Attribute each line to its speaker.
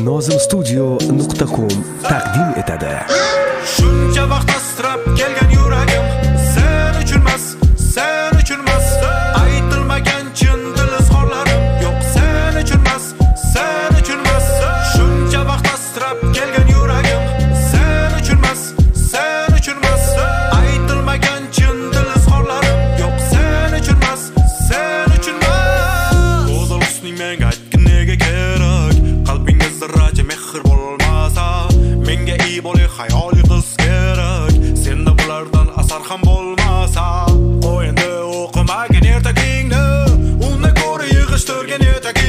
Speaker 1: nozimstudio.com taqdim etadi.
Speaker 2: Shuncha vaqt asrab kelgan yuragim sen uchunmas, sen uchunmas. Aytilmagan chin dil izhorlarim yo'q sen uchunmas, sen uchunmas. Shuncha vaqt asrab kelgan yuragim sen uchunmas, sen uchunmas. Aytilmagan chin dil izhorlarim yo'q sen uchunmas, sen uchunmas. Go'zal husning menga aytgin nega kerak? Qalbingga zarracha mehr bo'lmasa, menga iyi bo'li xayoli qiz kerak. Senda bulardan asar ham bo'lmasa, o'yinda o'qimagan ertagingni, undan ko'ra yig'ishtirgan etagingni.